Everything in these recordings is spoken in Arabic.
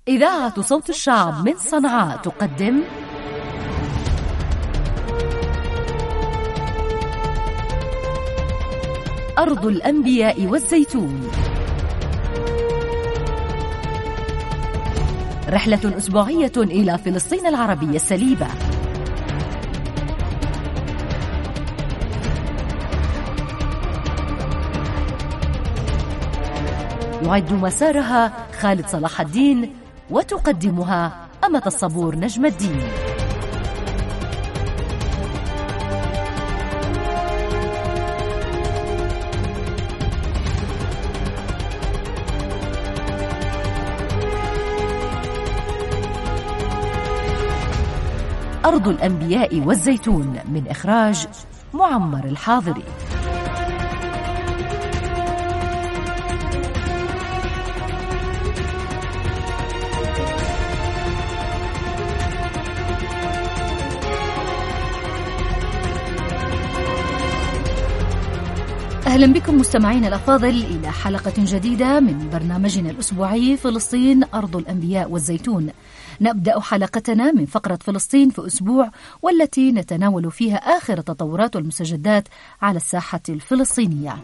إذاعة صوت الشعب من صنعاء تقدم أرض الأنبياء والزيتون، رحلة أسبوعية إلى فلسطين العربية السليبة. يعد مسارها خالد صلاح الدين، وتقدمها أمة الصبور نجم الدين. أرض الأنبياء والزيتون، من إخراج معمر الحاضري. أهلا بكم مستمعين الأفاضل إلى حلقة جديدة من برنامجنا الأسبوعي فلسطين أرض الأنبياء والزيتون. نبدأ حلقتنا من فقرة فلسطين في أسبوع، والتي نتناول فيها آخر التطورات والمستجدات على الساحة الفلسطينية.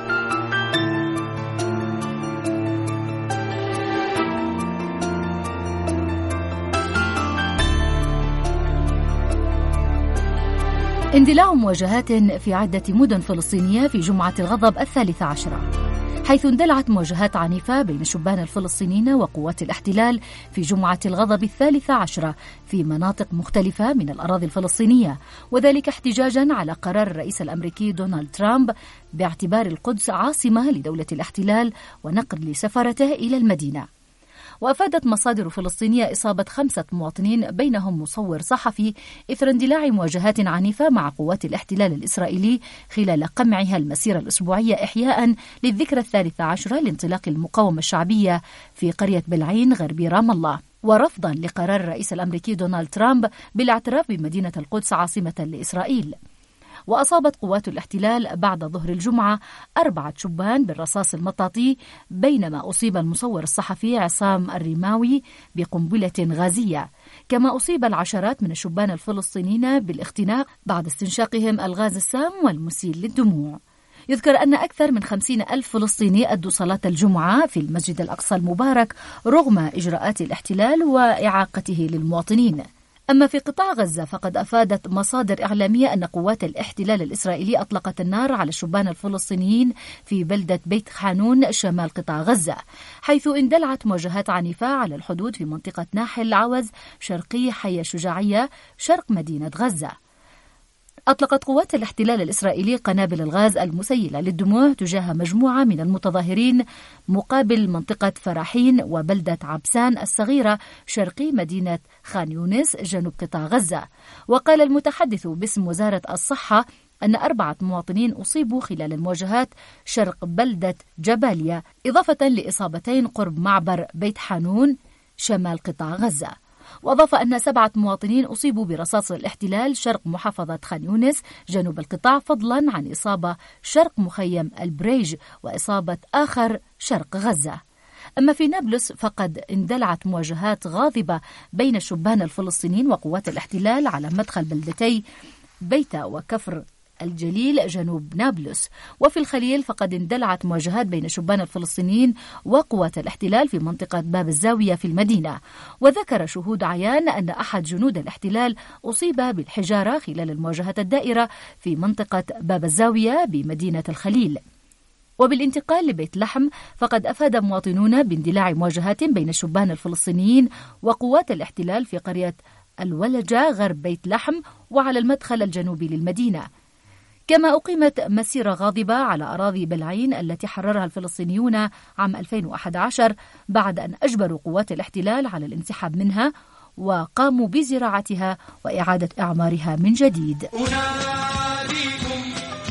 اندلاع مواجهات في عدة مدن فلسطينية في جمعة الغضب 13، حيث اندلعت مواجهات عنيفة بين الشبان الفلسطينيين وقوات الاحتلال في جمعة الغضب 13 في مناطق مختلفة من الأراضي الفلسطينية، وذلك احتجاجا على قرار الرئيس الأمريكي دونالد ترامب باعتبار القدس عاصمة لدولة الاحتلال ونقل سفارته إلى المدينة. وأفادت مصادر فلسطينية إصابة 5 مواطنين بينهم مصور صحفي إثر اندلاع مواجهات عنيفة مع قوات الاحتلال الإسرائيلي خلال قمعها المسيرة الأسبوعية إحياء للذكرى 13 لانطلاق المقاومة الشعبية في قرية بلعين غربي رام الله، ورفضا لقرار الرئيس الأمريكي دونالد ترامب بالاعتراف بمدينة القدس عاصمة لإسرائيل. وأصابت قوات الاحتلال بعد ظهر الجمعة 4 شبان بالرصاص المطاطي، بينما أصيب المصور الصحفي عصام الرماوي بقنبلة غازية، كما أصيب العشرات من الشبان الفلسطينيين بالاختناق بعد استنشاقهم الغاز السام والمسيل للدموع. يذكر أن أكثر من 50,000 فلسطيني أدوا صلاة الجمعة في المسجد الأقصى المبارك رغم إجراءات الاحتلال وإعاقته للمواطنين. أما في قطاع غزة فقد أفادت مصادر إعلامية أن قوات الاحتلال الإسرائيلي أطلقت النار على الشبان الفلسطينيين في بلدة بيت حانون شمال قطاع غزة، حيث اندلعت مواجهات عنيفة على الحدود في منطقة ناحل العوز شرقي حي الشجاعية شرق مدينة غزة. أطلقت قوات الاحتلال الإسرائيلي قنابل الغاز المسيلة للدموع تجاه مجموعة من المتظاهرين مقابل منطقة فراحين وبلدة عبسان الصغيرة شرقي مدينة خان يونس جنوب قطاع غزة. وقال المتحدث باسم وزارة الصحة أن 4 مواطنين أصيبوا خلال المواجهات شرق بلدة جباليا، إضافة لإصابتين قرب معبر بيت حانون شمال قطاع غزة. وأضاف أن 7 مواطنين أصيبوا برصاص الاحتلال شرق محافظة خان يونس جنوب القطاع، فضلا عن إصابة شرق مخيم البريج وإصابة آخر شرق غزة. أما في نابلس فقد اندلعت مواجهات غاضبة بين الشبان الفلسطينيين وقوات الاحتلال على مدخل بلدتي بيتا وكفر الجليل جنوب نابلس. وفي الخليل فقد اندلعت مواجهات بين الشبان الفلسطينيين وقوات الاحتلال في منطقة باب الزاوية في المدينة. وذكر شهود عيان أن أحد جنود الاحتلال أصيب بالحجارة خلال المواجهات الدائرة في منطقة باب الزاوية بمدينة الخليل. وبالانتقال لبيت لحم فقد أفاد مواطنون باندلاع مواجهات بين الشبان الفلسطينيين وقوات الاحتلال في قرية الولجة غرب بيت لحم وعلى المدخل الجنوبي للمدينة. كما أقيمت مسيرة غاضبة على أراضي بلعين التي حررها الفلسطينيون عام 2011 بعد أن أجبروا قوات الاحتلال على الانسحاب منها وقاموا بزراعتها وإعادة إعمارها من جديد. أناديكم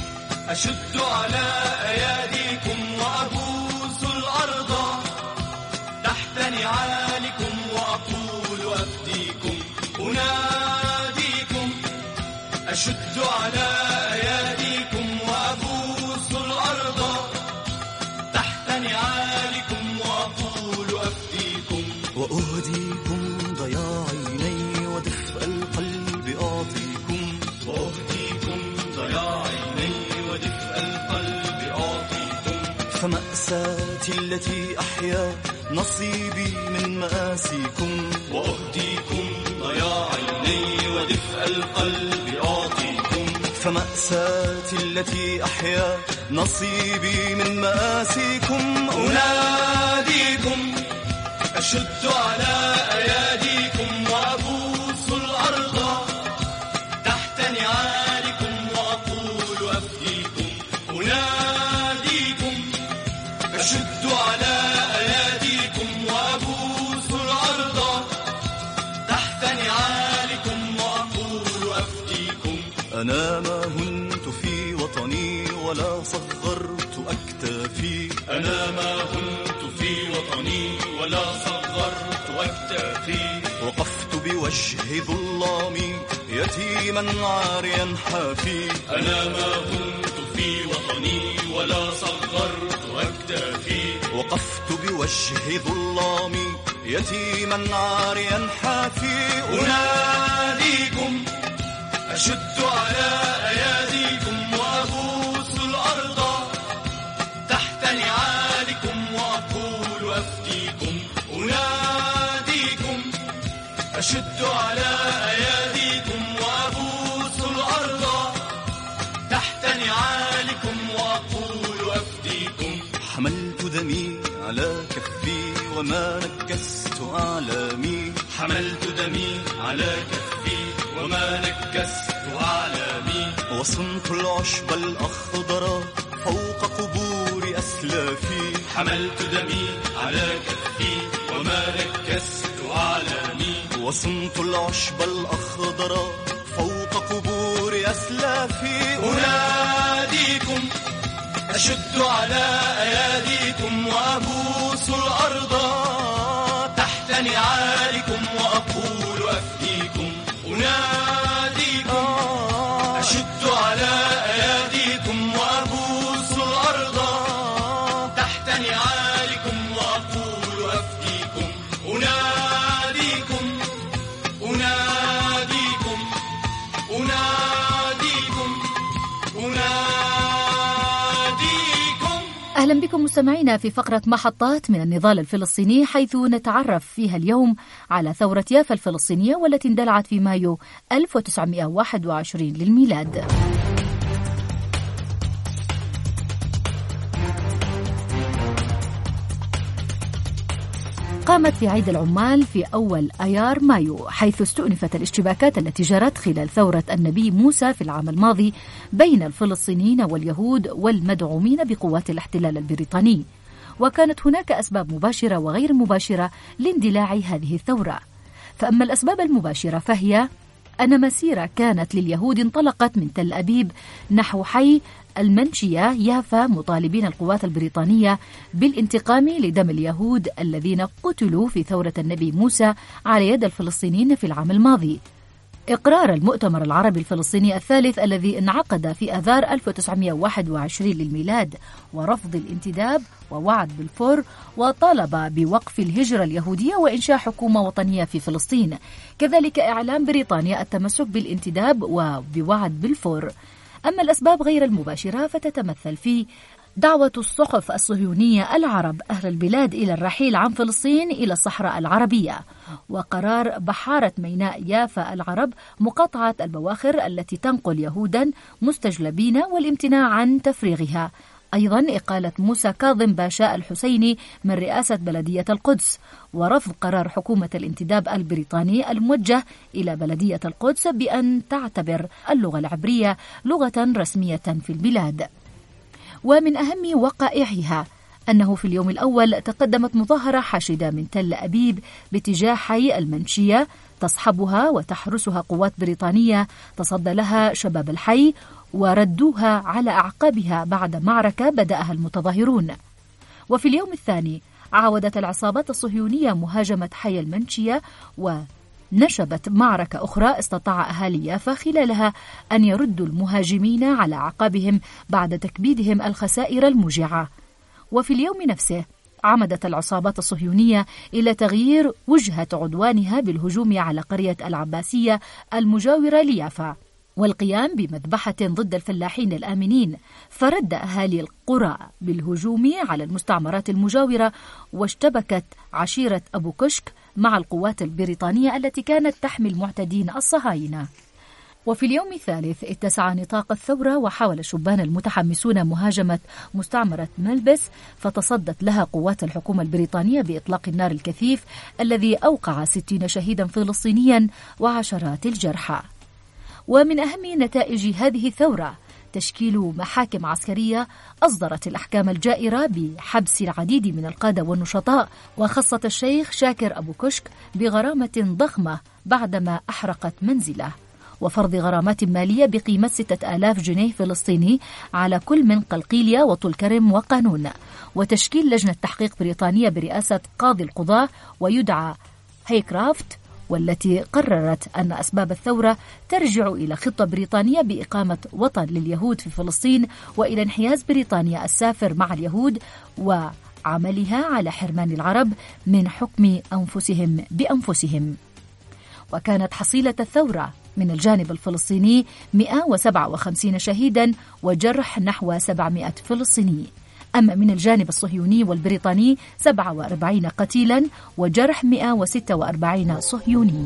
أشد على أياديكم وأبوس الأرض تحت نعالكم وأقول أفديكم. أناديكم أشد على وأهديكم ضياع عيني ودفء القلب أعطيكم، وأهديكم ضياع عيني ودفء القلب أعطيكم. فمأساتي التي أحيا نصيبي من مآسيكم، وأهديكم ضياع عيني ودفء القلب أعطيكم. فمأساتي التي أحيا نصيبي من مآسيكم. أناديكم أشد على أياديكم وأبوس الأرض تحت نعالكم وأقول أفديكم. أناديكم أشد على أياديكم وأبوس الأرض تحت نعالكم وأقول أفديكم. أنا ما هنت في وطني ولا صغرت أكتافي، أنا ما هنت في وطني ولا صغرت أكتافي. وقفت بوجه ظلامي يتيما عاريا حافي، أنا ما هنت في وطني ولا صغرت أكتافي. وقفت بوجه ظلامي يتيما عاريا حافي. أناديكم أشد على أياديكم وأبوس الأرض تحت نعالكم وأقول أفديكم. أناديكم أشد على أياديكم وأبوس الأرض تحت نعالكم وأقول أفديكم. حملت دمي على كفي وما نكست أعلامي، حملت دمي على كفي وما نكست أعلامي. وصنت العشب الأخضر فوق قبور أسلافي، حملت دمي على كفي وما نكست أعلامي. وصنت العشب الأخضر فوق قبور أسلافي. أناديكم أشد على أياديكم وأبوس الأرض تحت نعالكم وأقول أفديكم. أناديكم أشد على أياديكم وأبوس الأرض تحت نعالكم وأقول أفديكم. أناديكم أناديكم أناديكم أناديكم. أهلا بكم مستمعينا في فقرة محطات من النضال الفلسطيني، حيث نتعرف فيها اليوم على ثورة يافا الفلسطينية والتي اندلعت في مايو 1921 للميلاد. قامت في عيد العمال في أول أيار مايو، حيث استؤنفت الاشتباكات التي جرت خلال ثورة النبي موسى في العام الماضي بين الفلسطينيين واليهود والمدعومين بقوات الاحتلال البريطاني. وكانت هناك أسباب مباشرة وغير مباشرة لاندلاع هذه الثورة. فأما الأسباب المباشرة فهي أن مسيرة كانت لليهود انطلقت من تل أبيب نحو حي المنشية يافا، مطالبين القوات البريطانية بالانتقام لدم اليهود الذين قتلوا في ثورة النبي موسى على يد الفلسطينيين في العام الماضي. إقرار المؤتمر العربي الفلسطيني الثالث الذي انعقد في آذار 1921 للميلاد ورفض الانتداب ووعد بلفور، وطالب بوقف الهجرة اليهودية وإنشاء حكومة وطنية في فلسطين. كذلك إعلام بريطانيا التمسك بالانتداب وبوعد بلفور. أما الأسباب غير المباشرة فتتمثل في دعوة الصحف الصهيونية العرب أهل البلاد إلى الرحيل عن فلسطين إلى الصحراء العربية، وقرار بحارة ميناء يافا العرب مقاطعة البواخر التي تنقل يهودا مستجلبين والامتناع عن تفريغها. أيضا إقالة موسى كاظم باشا الحسيني من رئاسة بلدية القدس، ورفض قرار حكومة الانتداب البريطاني الموجه إلى بلدية القدس بأن تعتبر اللغة العبرية لغة رسمية في البلاد. ومن أهم وقائعها أنه في اليوم الأول تقدمت مظاهرة حاشدة من تل أبيب باتجاه حي المنشية تصحبها وتحرسها قوات بريطانية تصدى لها شباب الحي وردوها على أعقابها بعد معركة بدأها المتظاهرون. وفي اليوم الثاني عاودت العصابات الصهيونية مهاجمة حي المنشية ونشبت معركة أخرى استطاع أهالي يافا خلالها أن يردوا المهاجمين على أعقابهم بعد تكبيدهم الخسائر الموجعة. وفي اليوم نفسه عمدت العصابات الصهيونية إلى تغيير وجهة عدوانها بالهجوم على قرية العباسية المجاورة ليافا والقيام بمذبحة ضد الفلاحين الآمنين، فرد أهالي القرى بالهجوم على المستعمرات المجاورة، واشتبكت عشيرة أبو كشك مع القوات البريطانية التي كانت تحمي المعتدين الصهاينة. وفي اليوم الثالث اتسع نطاق الثورة، وحاول الشبان المتحمسون مهاجمة مستعمرة ملبس، فتصدت لها قوات الحكومة البريطانية بإطلاق النار الكثيف الذي أوقع 60 شهيدا فلسطينيا وعشرات الجرحى. ومن أهم نتائج هذه الثورة تشكيل محاكم عسكرية أصدرت الأحكام الجائرة بحبس العديد من القادة والنشطاء، وخصت الشيخ شاكر أبو كشك بغرامة ضخمة بعدما أحرقت منزله، وفرض غرامات مالية بقيمة 6000 جنيه فلسطيني على كل من قلقيلية وطول كرم وقانون، وتشكيل لجنة تحقيق بريطانية برئاسة قاضي القضاة ويدعى هيكرافت، والتي قررت أن أسباب الثورة ترجع إلى خطة بريطانية بإقامة وطن لليهود في فلسطين، وإلى انحياز بريطانيا السافر مع اليهود وعملها على حرمان العرب من حكم أنفسهم بأنفسهم. وكانت حصيلة الثورة من الجانب الفلسطيني 157 شهيدا وجرح نحو 700 فلسطيني، أما من الجانب الصهيوني والبريطاني 47 قتيلا وجرح 146 صهيوني.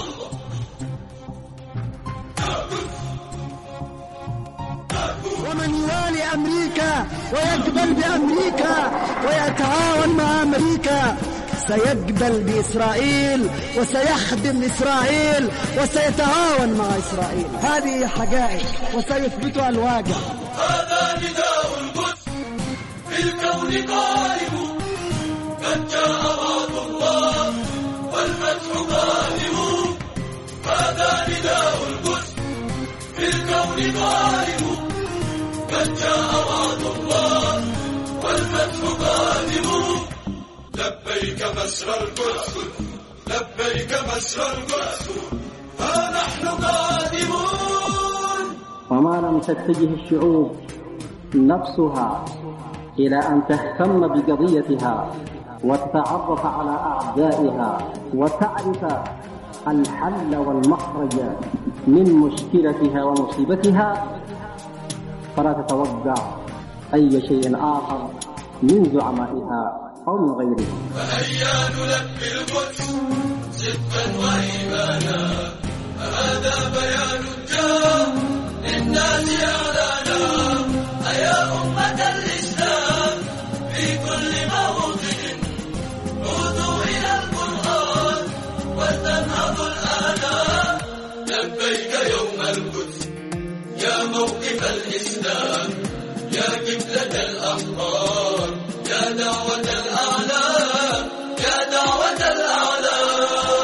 ومن يوالي أمريكا ويقبل بأمريكا ويتعاون مع أمريكا سيقبل بإسرائيل وسيخدم إسرائيل وسيتعاون مع إسرائيل. هذه حقائق وسيثبتها الواقع. هذا نداء القدس في الكون قائم، قد جاء وعد الله والفتح قادم. هذا نداء القدس في الكون قائم، قد جاء وعد الله والفتح قادم. لبيك مسر القدس، لبيك مسر القدس، ها نحن قادمون. وما لم تتجه الشعوب نفسها إلى أن تهتم بقضيتها وتتعرف على أعدائها وتعرف الحل والمخرج من مشكلتها ومصيبتها، فلا تتوقع أي شيء آخر من زعمائها أو من غيرهم. فهيا نلبي القدس صدقا وإيمانا، هذا بيان جاء للناس إعلانا. أيا أمة الإسلام في كل موطن عودوا إلى القرآن ولتنهضوا الآن. لبيك يوم القدس يا موقف الإسلام، يا قبلة الأحرار، يا دعوة الأعلام، يا دعوة الأعلام.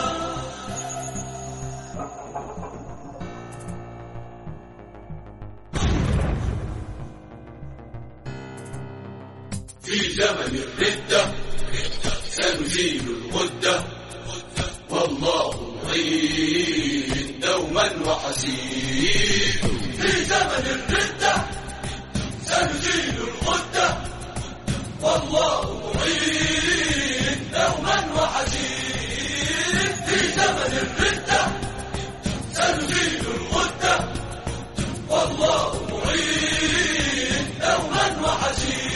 في زمن الردة سنزيل الغدة، والله معين دوما وحسيب. في زمن الردة سنزيل الغدة، والله معين دوما وحسيب. في زمن الردة سنزيل الغدة، والله معين دوما وحسيب.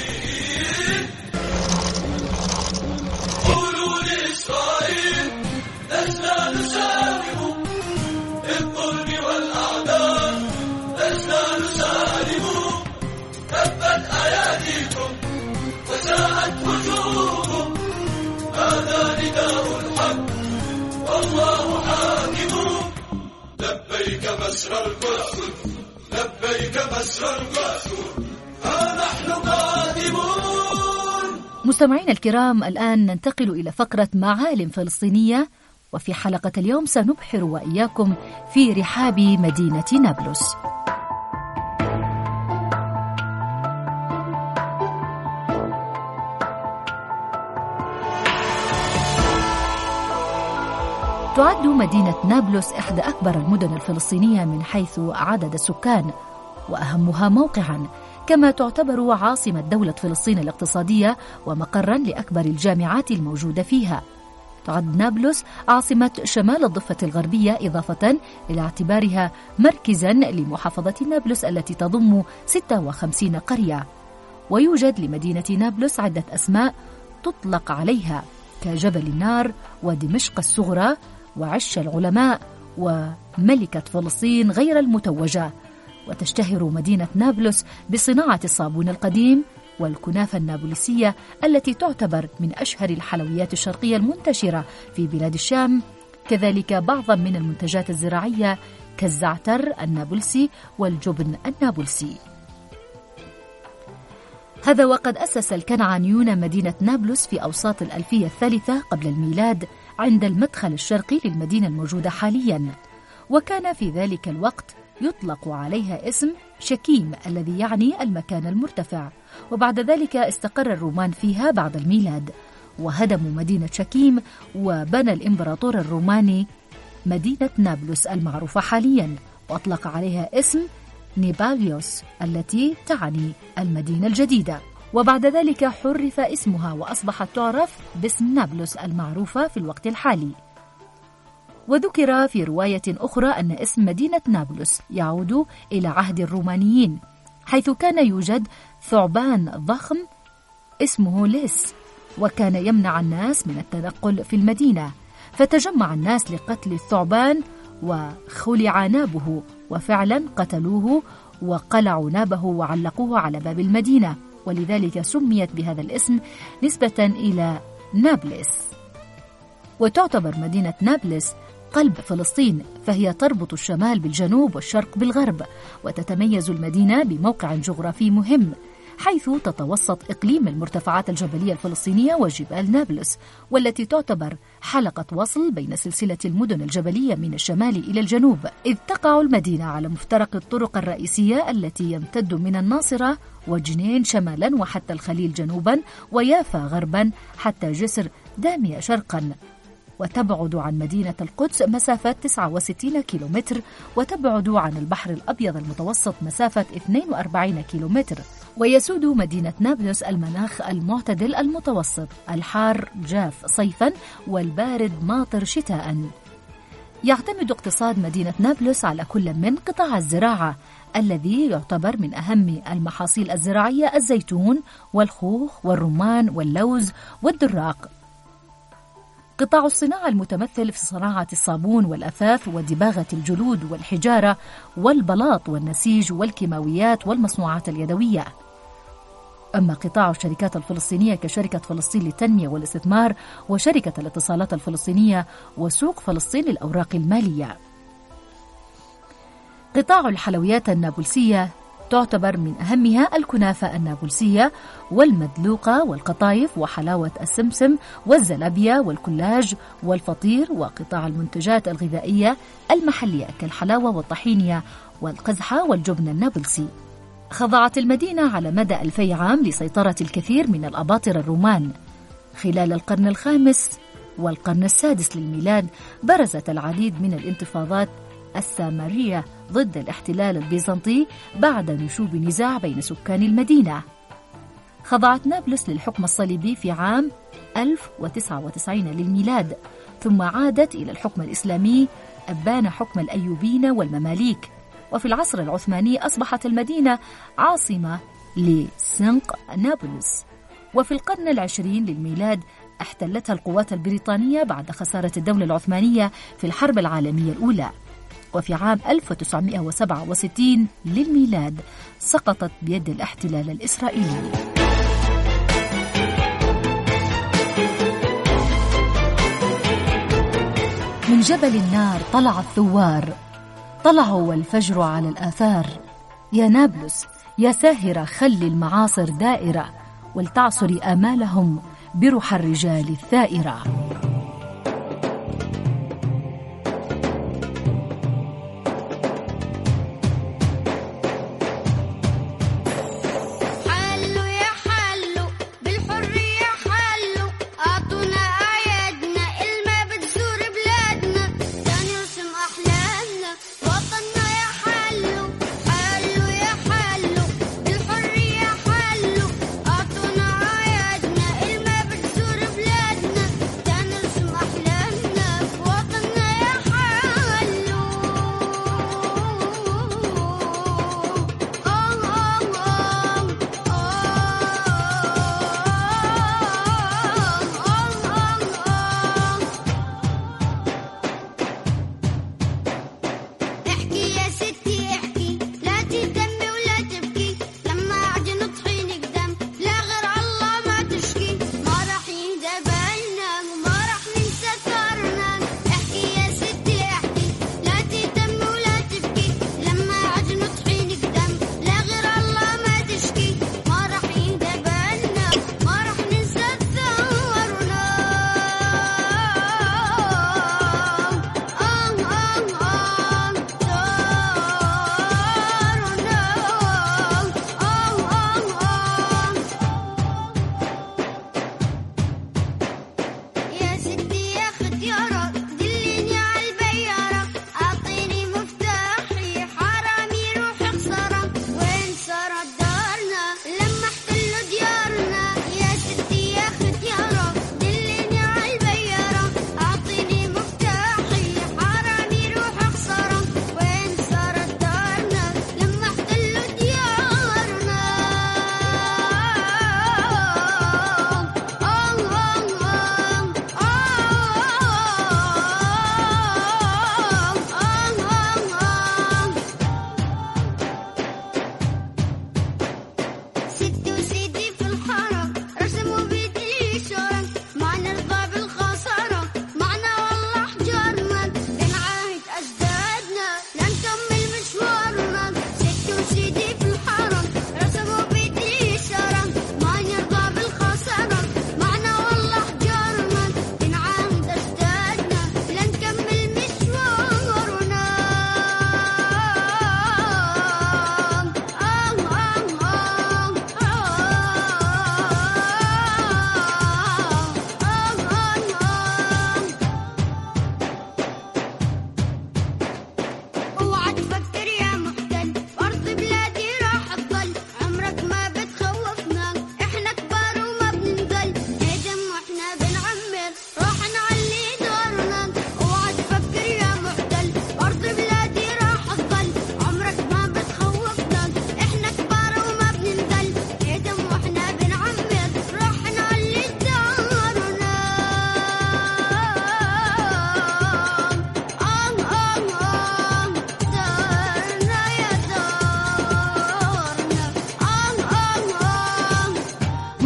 قولوا لإسرائيل لسنا نسالم بالظلم والأعداء، لسنا نسالم. تبت أياديكم وساءت وجوهكم، هذا نداء الحق والله حاكم. لبيك مسر القدس، لبيك مسر القدس، ها نحن قادمون. مستمعينا الكرام، الآن ننتقل إلى فقرة معالم فلسطينية، وفي حلقة اليوم سنبحر وإياكم في رحاب مدينة نابلس. تعد مدينة نابلس إحدى أكبر المدن الفلسطينية من حيث عدد السكان، وأهمها موقعاً، كما تعتبر عاصمة دولة فلسطين الاقتصادية ومقرا لأكبر الجامعات الموجودة فيها. تعد نابلس عاصمة شمال الضفة الغربية، إضافة إلى اعتبارها مركزا لمحافظة نابلس التي تضم 56 قرية. ويوجد لمدينة نابلس عدة أسماء تطلق عليها كجبل النار ودمشق الصغرى وعش العلماء وملكة فلسطين غير المتوجة. وتشتهر مدينة نابلس بصناعة الصابون القديم والكنافة النابلسية التي تعتبر من أشهر الحلويات الشرقية المنتشرة في بلاد الشام، كذلك بعضا من المنتجات الزراعية كالزعتر النابلسي والجبن النابلسي. هذا وقد أسس الكنعانيون مدينة نابلس في أوساط الألفية الثالثة قبل الميلاد عند المدخل الشرقي للمدينة الموجودة حاليا، وكان في ذلك الوقت يطلق عليها اسم شكيم الذي يعني المكان المرتفع. وبعد ذلك استقر الرومان فيها بعد الميلاد وهدموا مدينة شكيم، وبنى الإمبراطور الروماني مدينة نابلس المعروفة حاليا وأطلق عليها اسم نيباليوس التي تعني المدينة الجديدة. وبعد ذلك حرف اسمها وأصبحت تعرف باسم نابلس المعروفة في الوقت الحالي. وذكر في رواية أخرى أن اسم مدينة نابلس يعود إلى عهد الرومانيين، حيث كان يوجد ثعبان ضخم اسمه ليس، وكان يمنع الناس من التنقل في المدينة، فتجمع الناس لقتل الثعبان وخلع نابه، وفعلا قتلوه وقلعوا نابه وعلقوه على باب المدينة، ولذلك سميت بهذا الاسم نسبة إلى نابلس. وتعتبر مدينة نابلس قلب فلسطين، فهي تربط الشمال بالجنوب والشرق بالغرب، وتتميز المدينة بموقع جغرافي مهم، حيث تتوسط إقليم المرتفعات الجبلية الفلسطينية وجبال نابلس، والتي تعتبر حلقة وصل بين سلسلة المدن الجبلية من الشمال إلى الجنوب، إذ تقع المدينة على مفترق الطرق الرئيسية التي يمتد من الناصرة وجنين شمالا وحتى الخليل جنوبا ويافا غربا حتى جسر دامية شرقا. وتبعد عن مدينة القدس مسافة 69 كيلومتر، وتبعد عن البحر الأبيض المتوسط مسافة 42 كيلومتر. ويسود مدينة نابلس المناخ المعتدل المتوسط، الحار جاف صيفا والبارد ماطر شتاء. يعتمد اقتصاد مدينة نابلس على كل من قطاع الزراعة الذي يعتبر من أهم المحاصيل الزراعية الزيتون والخوخ والرمان واللوز والدراق. قطاع الصناعة المتمثل في صناعة الصابون والأثاث ودباغة الجلود والحجارة والبلاط والنسيج والكيماويات والمصنوعات اليدوية. أما قطاع الشركات الفلسطينية كشركة فلسطين للتنمية والاستثمار وشركة الاتصالات الفلسطينية وسوق فلسطين للأوراق المالية. قطاع الحلويات النابلسية تعتبر من أهمها الكنافة النابلسية والمدلوقة والقطايف وحلاوة السمسم والزلابية والكلاج والفطير، وقطاع المنتجات الغذائية المحلية كالحلاوة والطحينية والقزحة والجبن النابلسي. خضعت المدينة على مدى 2000 عام لسيطرة الكثير من الأباطرة الرومان. خلال القرن الخامس والقرن السادس للميلاد برزت العديد من الانتفاضات السامرية ضد الاحتلال البيزنطي بعد نشوب نزاع بين سكان المدينة. خضعت نابلس للحكم الصليبي في عام 1099 للميلاد، ثم عادت إلى الحكم الإسلامي أبان حكم الأيوبيين والمماليك. وفي العصر العثماني أصبحت المدينة عاصمة لسنق نابلس. وفي القرن العشرين للميلاد احتلتها القوات البريطانية بعد خسارة الدولة العثمانية في الحرب العالمية الأولى. وفي عام 1967 للميلاد سقطت بيد الاحتلال الإسرائيلي. من جبل النار طلع الثوار، طلعوا والفجر على الآثار. يا نابلس يا ساهرة خلي المعاصر دائرة، ولتعصري آمالهم برح الرجال الثائرة. الحرية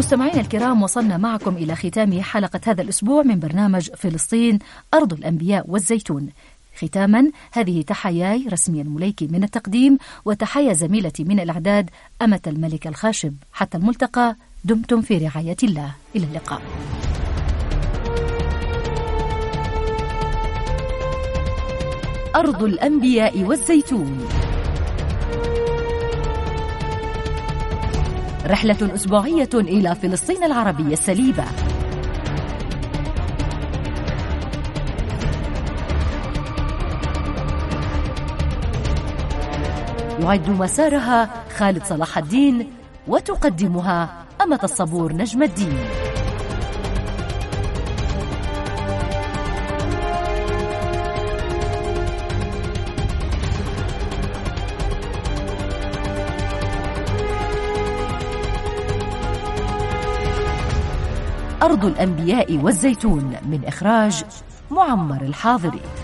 مستمعينا الكرام، وصلنا معكم إلى ختام حلقة هذا الأسبوع من برنامج فلسطين أرض الأنبياء والزيتون. ختاما، هذه تحياي رسمي المليكي من التقديم، وتحيا زميلتي من الإعداد أمة الملك الخاشب. حتى الملتقى، دمتم في رعاية الله. إلى اللقاء. أرض الأنبياء والزيتون، رحلة أسبوعية إلى فلسطين العربية السليبة. يعد مسارها خالد صلاح الدين، وتقدمها أمة الصبور نجم الدين. أرض الأنبياء والزيتون، من إخراج معمر الحاضري.